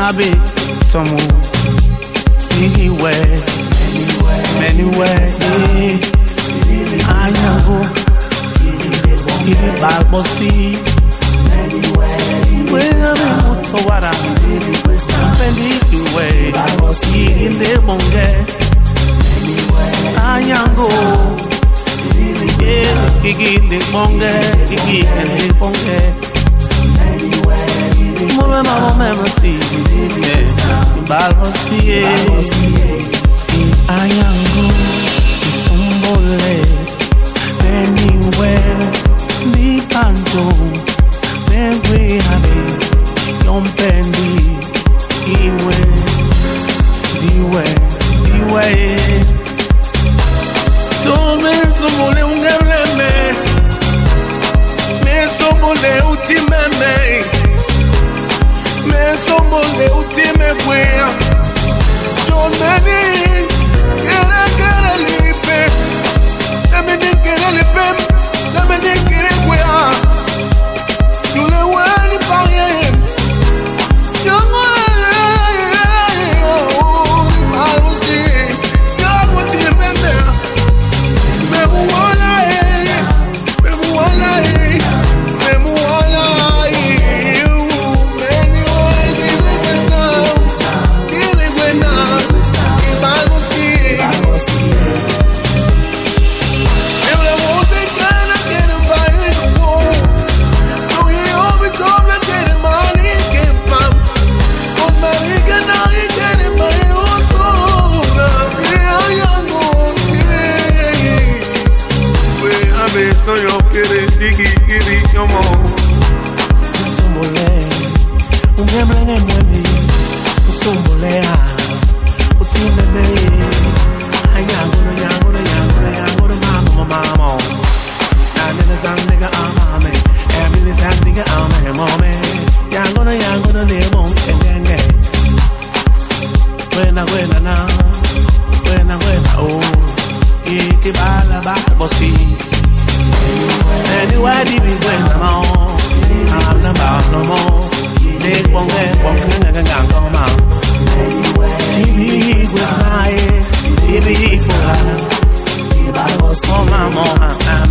Abi Tomu Anywhere Anywhere Anyango Ibi Balbosi Where Mutowara Fendi Iwe Inde Bonge Anyango Kiki Inde Bonge Kiki Inde Bonge Move mama mama see, balbosie, ayango, isumbole, anywhere, ni panto, newe habe, yompendi, iwe, diwe, tome sumole ungereme, me sumole utimeme. Me somos de última wea. Yo me di quiere lipe. Dame ni quiere lipe. Dame ni quiere wea. Yo le voy a ni pague. Yo no algo así. Yo algo así me muala me muala me muala. So yo quiere digi yo mo Usumole Ungemle mwemi Usumole Utimeme Ayango mama Nana sang nigga amame Emily sang nigga amame Yango lemo engenge Wena na Wena oh Iki bala bosi Anywhere deep is when I'm on. I'm not about no more. They won't get come out. TV was my TV for life. Oh, my mom, I'm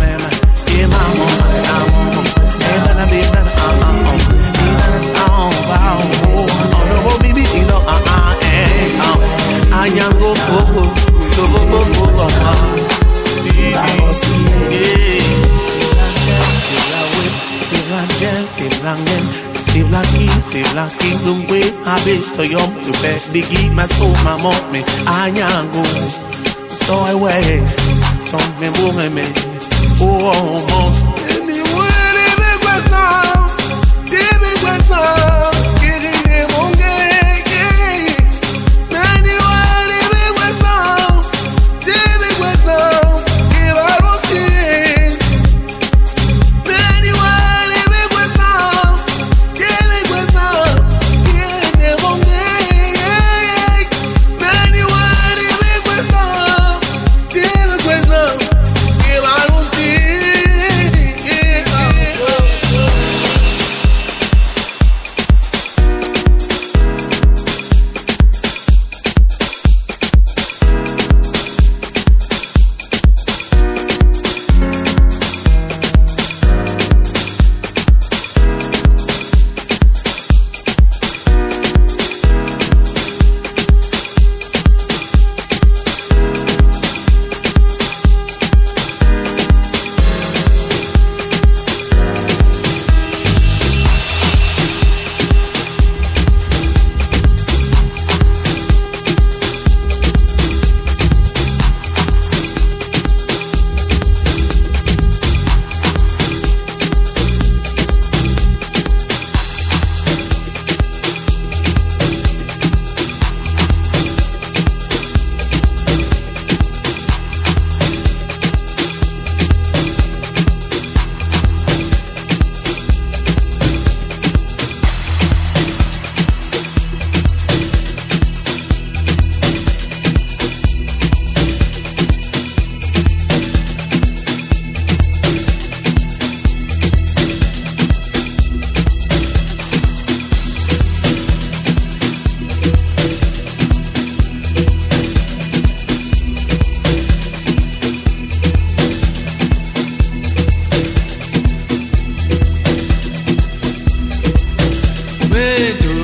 Still lucky, don't wait, I be so young, you bet, Diggy, my soul, my mom, me, I go. So I wait, don't me, me, oh, anyway, it was now, it was now, getting it on game, anyway, it was now, it was now, give I was in, anyway.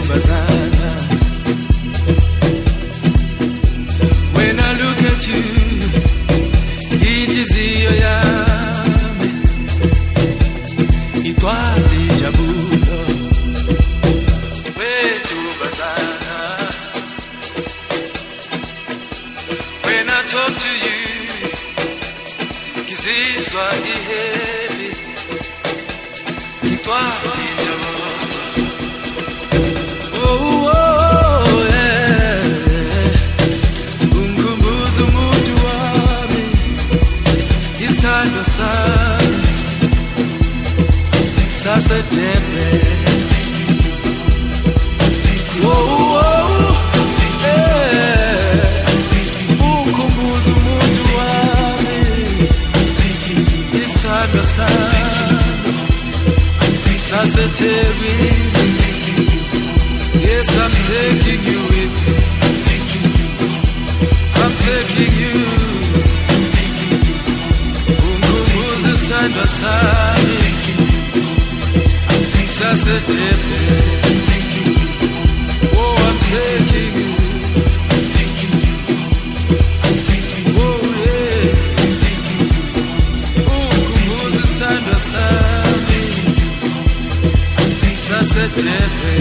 Bazana. When I look at you, idizio yami itwali jabulo wetu Bazana. When I talk to you, ngizizwa ngiheavy itwali jabulo. Sasa tepe ukumbuza umuntu wami isithandwa sami sasa tepe. Yes, I'm taking you with me. I'm taking you. Ukumbuza isithandwa sami sasa tepe. Oh, I'm taking you. Oh, yeah. Ukumbuza isithandwa sami sasa tepe.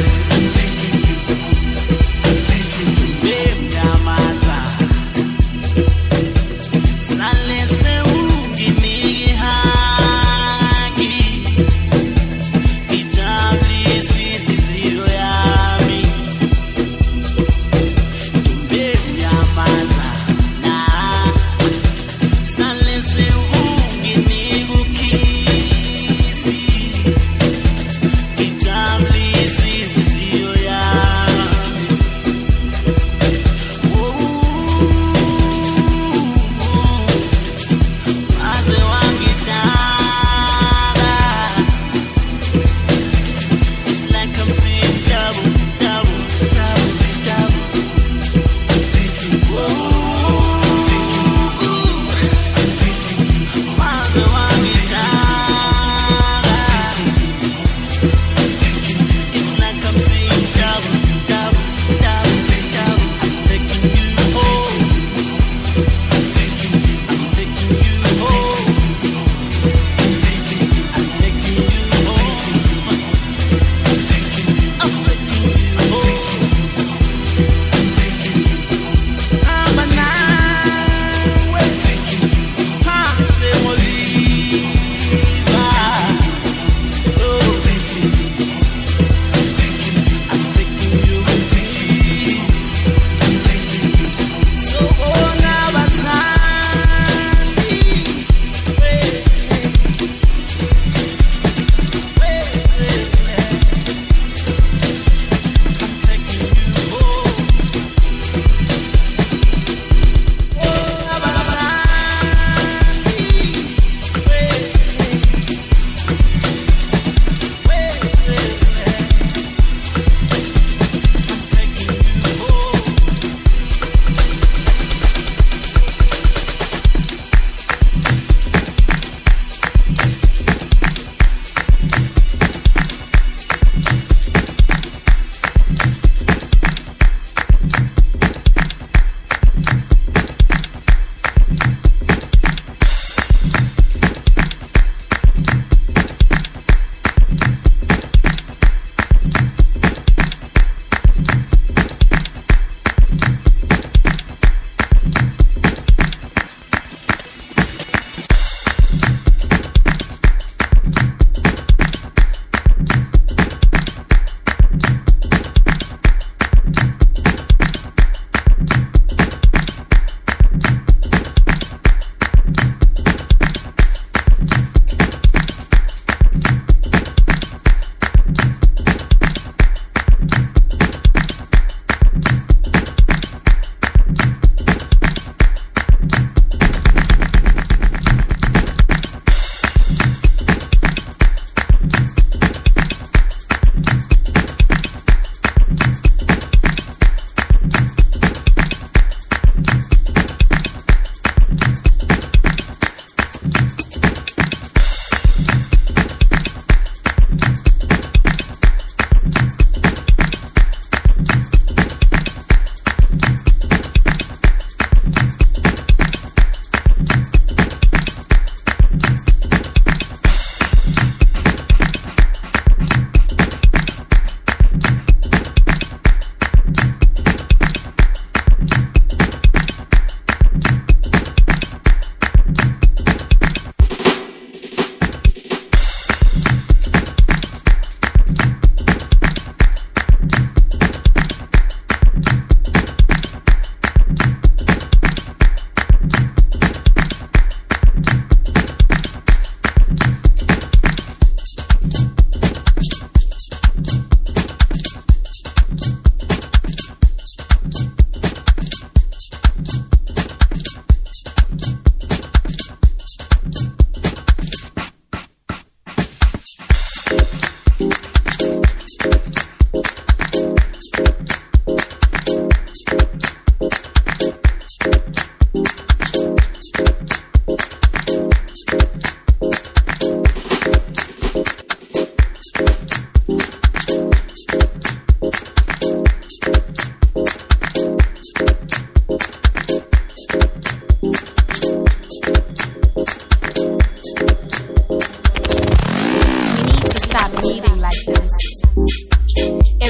It's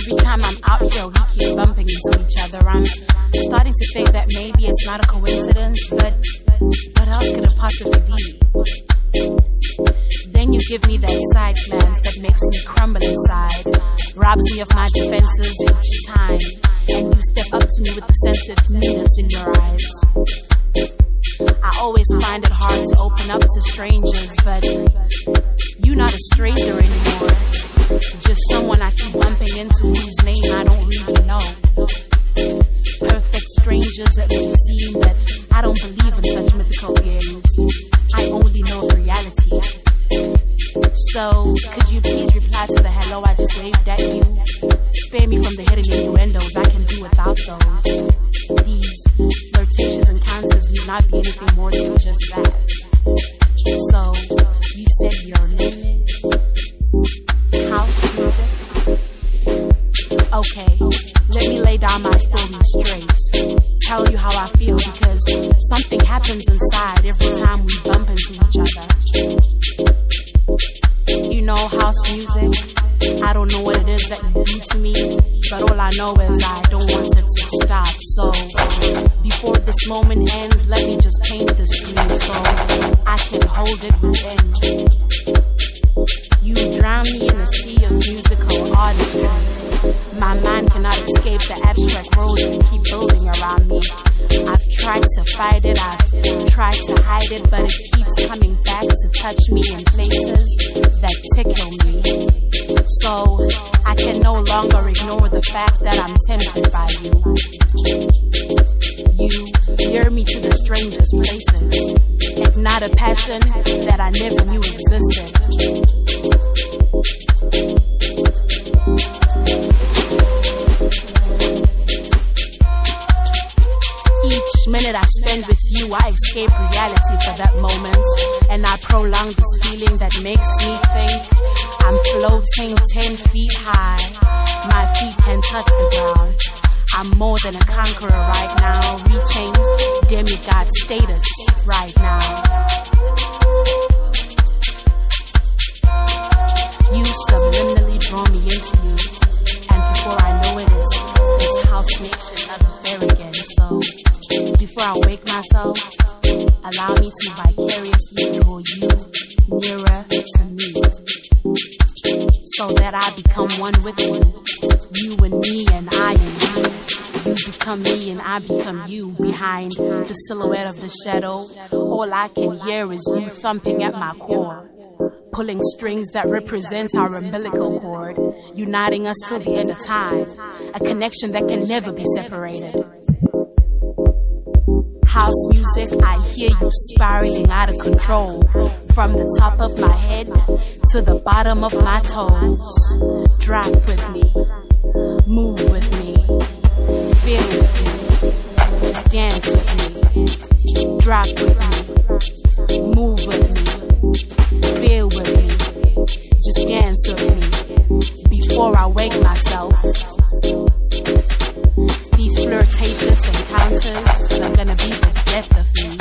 Every time I'm out here, we keep bumping into each other. I'm starting to think that maybe it's not a coincidence, but what else could it possibly be? Then you give me that side glance that makes me crumble inside, robs me of my defenses each time, and you step up to me with the sensitiveness in your eyes. I always find it hard to open up to strangers, but you're not a stranger anymore. Just someone I keep bumping into whose name I don't really know. Perfect strangers that may seem that I don't believe in such mythical beings. I only know reality. So, could you please reply to the hello I just waved at you? Spare me from the hidden innuendos, I can do without those. These flirtatious encounters need not be anything more than just that. So, you said your name is house music? Okay, let me lay down my story straight. Tell you how I feel, because something happens inside every time we bump into each other. You know, house music, I don't know what it is that you do to me, but all I know is I don't want it to stop. So before this moment ends, let me just paint this dream so I can hold it within. You drown me in a sea of musical artistry. My mind cannot escape the abstract world you keep building around me. I've tried to fight it, I've tried to hide it, but it keeps coming back to touch me in places that tickle me. So I can no longer ignore the fact that I'm tempted by you. You lure me to the strangest places. Ignite a passion that I never knew existed. Each minute I spend with you, I escape reality for that moment, and I prolong this feeling that makes me think I'm floating 10 feet high. My feet can touch the ground. I'm more than a conqueror right now, reaching demigod status right now. You subliminally draw me into you, and before I know it, it's this house nation of affair again. So before I wake myself, allow me to vicariously draw you nearer to me, so that I become one with you. You and me and I and you. You become me and I become you. Behind the silhouette of the shadow, all I can hear is you thumping at my core, pulling strings that represent our umbilical cord, uniting us till the end of time, a connection that can never be separated. House music, I hear you spiraling out of control, from the top of my head to the bottom of my toes. Drop with me, move with me, feel with me, just dance with me. Drop with me, move with me, feel with me, just dance with me. Before I wake myself, these flirtatious encounters are gonna be the death of me.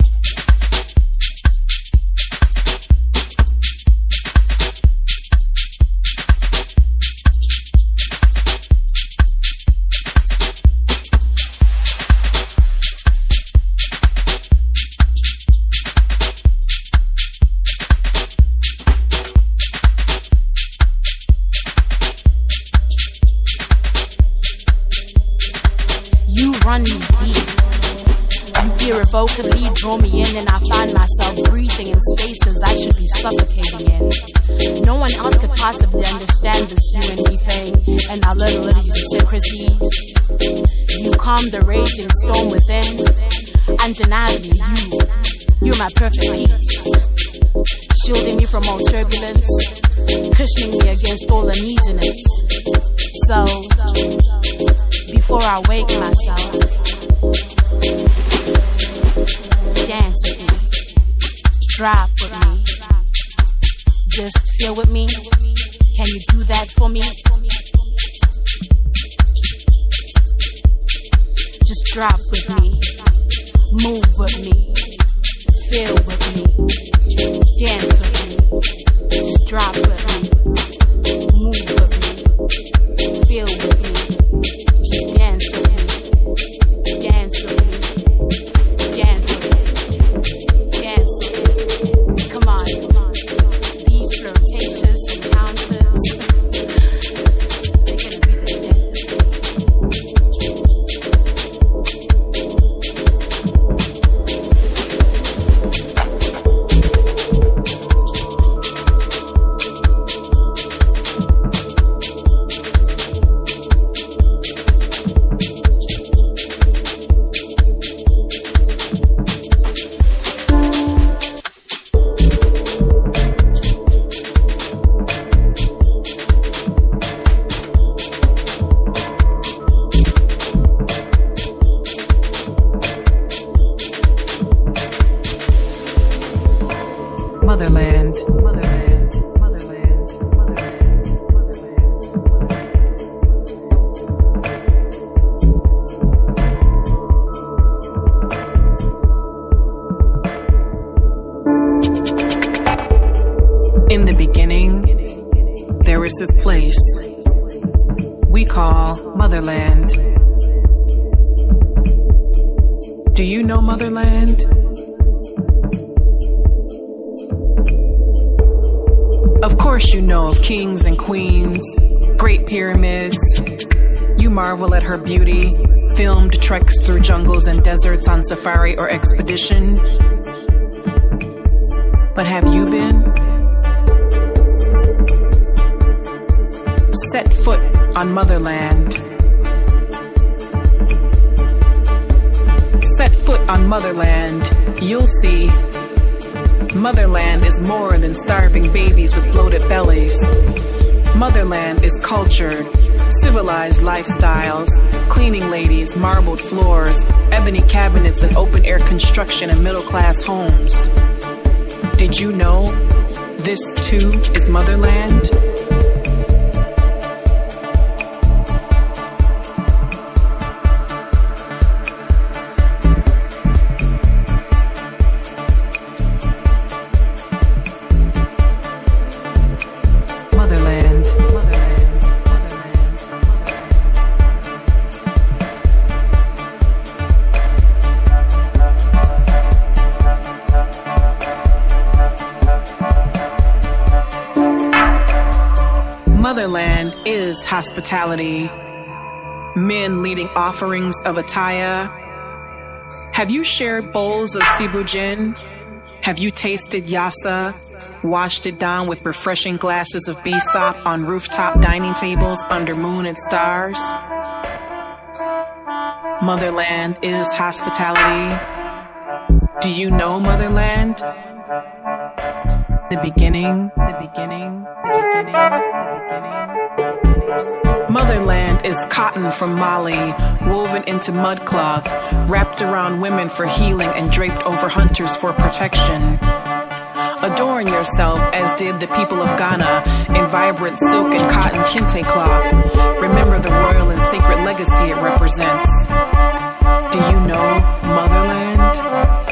Run me deep. You irrevocably draw me in, and I find myself breathing in spaces I should be suffocating in. No one else could possibly understand this you and me thing and our little idiosyncrasies. You calm the raging storm within. Undeniably, you're my perfect peace, shielding me from all turbulence, cushioning me against all uneasiness. So before I wake myself, dance with me, drop with me, just feel with me. Can you do that for me? Just drop with me, move with me, feel with me, dance with me. Just drop with me, move with me, feel with me. call Motherland. Do you know Motherland? Of course you know of kings and queens, great pyramids. You marvel at her beauty, filmed treks through jungles and deserts on safari or expedition. But have you been? Set foot on Motherland. Set foot on Motherland, you'll see. Motherland is more than starving babies with bloated bellies. Motherland is cultured, civilized lifestyles, cleaning ladies, marbled floors, ebony cabinets and open-air construction in middle-class homes. Did you know this too is Motherland? Motherland is hospitality. Men leading offerings of ataya. Have you shared bowls of sibujin? Have you tasted yassa, washed it down with refreshing glasses of bisop on rooftop dining tables under moon and stars? Motherland is hospitality. Do you know Motherland? The beginning, the beginning, the beginning, the beginning. Motherland is cotton from Mali, woven into mudcloth, wrapped around women for healing and draped over hunters for protection. Adorn yourself as did the people of Ghana in vibrant silk and cotton kente cloth. Remember the royal and sacred legacy it represents. Do you know Motherland?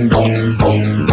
boom, boom, boom.